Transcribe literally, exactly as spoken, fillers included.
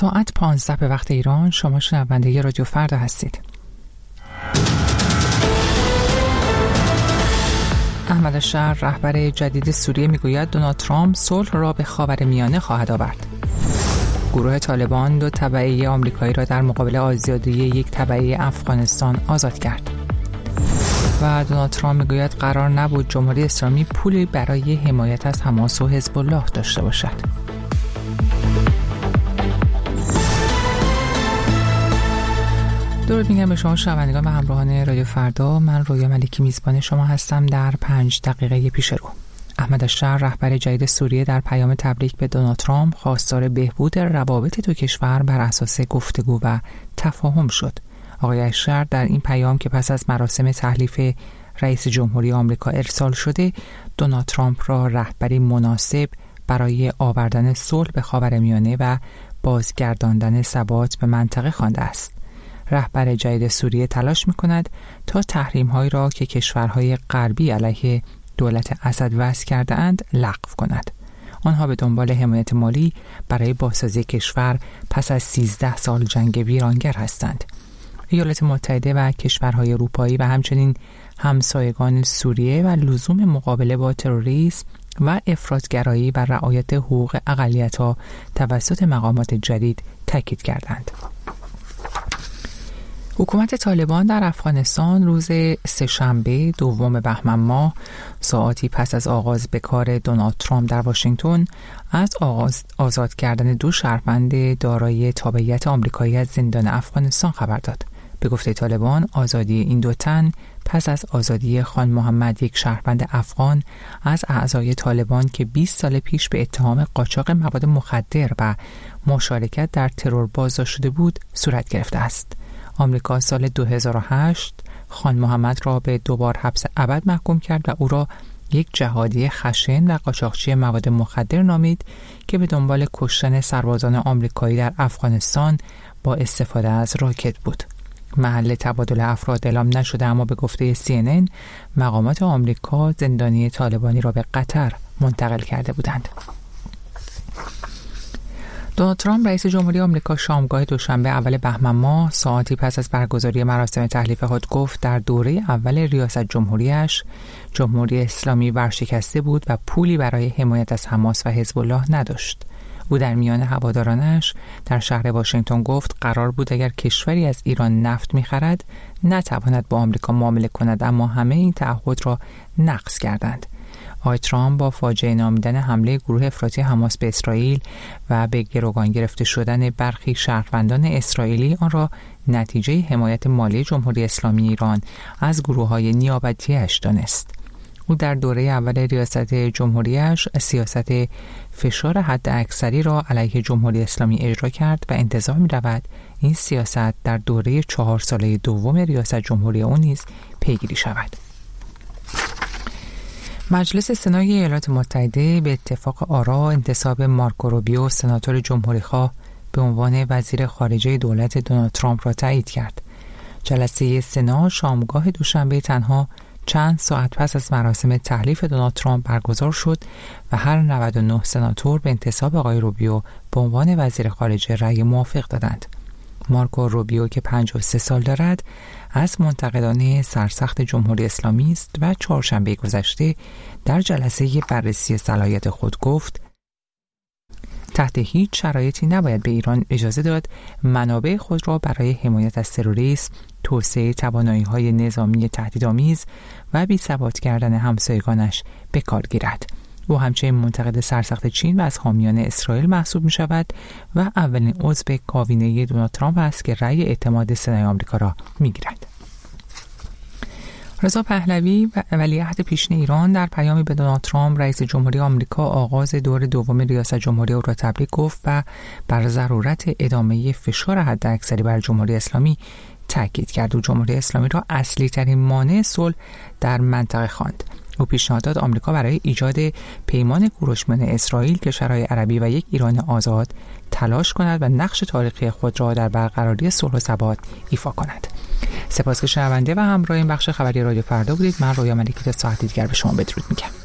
ساعت پانزده به وقت ایران. شما شنونده رادیو فردا هستید. احمد الشهر رهبر جدید سوریه میگوید دونالد ترامپ صلح را به خاورمیانه خواهد آورد. گروه طالبان دو تبعیه آمریکایی را در مقابل آزادی یک تبعیه افغانستان آزاد کرد. و دونالد ترامپ میگوید قرار نبود جمهوری اسلامی پولی برای حمایت از حماس و حزب الله داشته باشد. درود میگم به شما شنوندگان و همراهان رادیو فردا. من رویا ملکی میزبان شما هستم در پنج دقیقه پیش رو. احمد الشهر رهبر جدید سوریه در پیام تبریک به دونالد ترامپ خواستار بهبود روابط دو کشور بر اساس گفتگو و تفاهم شد. آقای الشهر در این پیام که پس از مراسم تحلیف رئیس جمهوری آمریکا ارسال شده، دونالد ترامپ را رهبری مناسب برای آوردن صلح به خاورمیانه و بازگرداندن ثبات به منطقه خوانده است. رهبر جدید سوریه تلاش می‌کند تا تحریم‌هایی را که کشورهای غربی علیه دولت اسد وضع کرده‌اند لغو کند. آنها به دنبال حمایت مالی برای بازسازی کشور پس از سیزده سال جنگ ویرانگر هستند. ایالات متحده و کشورهای اروپایی و همچنین همسایگان سوریه و لزوم مقابله با تروریسم و افراط‌گرایی و رعایت حقوق اقلیت‌ها توسط مقامات جدید تاکید کردند. حکومت طالبان در افغانستان روز سه‌شنبه دوم بهمن ماه ساعاتی پس از آغاز به کار دونالد ترامپ در واشنگتن از آغاز آزاد کردن دو شهروند دارای تابعیت آمریکایی از زندان افغانستان خبر داد. به گفته طالبان آزادی این دو تن پس از آزادی خان محمد، یک شهروند افغان از اعضای طالبان که بیست سال پیش به اتهام قاچاق مواد مخدر و مشارکت در ترور بازداشت شده بود صورت گرفته است. آمریکا سال دو هزار و هشت خان محمد را به دوبار حبس ابد محکوم کرد و او را یک جهادی خشن و قاچاقچی مواد مخدر نامید که به دنبال کشتن سربازان آمریکایی در افغانستان با استفاده از راکت بود. محل تبادل افراد اعلام نشده، اما به گفته سی ان ان مقامات آمریکا زندانی طالبانی را به قطر منتقل کرده بودند. دونالد ترامپ رئیس جمهوری آمریکا شامگاه دوشنبه اول بهمن ماه ساعتی پس از برگزاری مراسم تحلیف خود گفت در دوره اول ریاست جمهوریش جمهوری اسلامی ورشکسته بود و پولی برای حمایت از حماس و حزب الله نداشت. او در میان هوادارانش در شهر واشنگتن گفت قرار بود اگر کشوری از ایران نفت می‌خرد نتواند با آمریکا معامله کند، اما همه این تعهد را نقض کردند. آقای ترامپ با فاجعه نامیدن حمله گروه افراطی حماس به اسرائیل و به گروگان گرفته شدن برخی شهروندان اسرائیلی آن را نتیجه حمایت مالی جمهوری اسلامی ایران از گروه‌های نیابتی‌اش دانست. او در دوره اول ریاست جمهوریش سیاست فشار حد اکثری را علیه جمهوری اسلامی اجرا کرد و انتظار می‌رود این سیاست در دوره چهار ساله دوم ریاست جمهوری او نیز پیگیری شود. مجلس سنای ایالات متحده به اتفاق آرا انتصاب مارکو روبیو سناتور جمهوری‌خواه به عنوان وزیر خارجه دولت دونالد ترامپ را تایید کرد. جلسه سنا شامگاه دوشنبه تنها چند ساعت پس از مراسم تحلیف دونالد ترامپ برگزار شد و هر نود و نه سناتور به انتصاب آقای روبیو به عنوان وزیر خارجه رأی موافق دادند. مارکو روبیو که پنجاه و سه سال دارد از منتقدان سرسخت جمهوری اسلامی است و چهارشنبه گذشته در جلسه بررسی صلاحیت خود گفت تحت هیچ شرایطی نباید به ایران اجازه داد منابع خود را برای حمایت از تروریسم، توسعه توانایی‌های نظامی تهدیدآمیز و بی‌ثبات کردن همسایگانش به کار گیرد. او همچنین منتقد سرسخت چین و از حامیان اسرائیل محسوب می شود و اولین عضو کابینه دونالد ترامپ است که رأی اعتماد سنای آمریکا را می گیرد. رضا پهلوی ولیعهد پیشین ایران در پیامی به دونالد ترامپ رئیس جمهوری آمریکا آغاز دور دوم ریاست جمهوری او را تبریک گفت و بر ضرورت ادامه فشار حداکثری بر جمهوری اسلامی تاکید کرد. و جمهوری اسلامی را اصلی ترین مانع صلح در منطقه خواند. او پیشنهاد داد آمریکا برای ایجاد پیمان کوروش میان اسرائیل، کشورهای عربی و یک ایران آزاد تلاش کند و نقش تاریخی خود را در برقراری صلح و ثبات ایفا کند. سپاس که شنونده و همراه این بخش خبری رادیو فردا بودید. من رویا ملکی تا ساعت دیگر به شما بدرود میگم.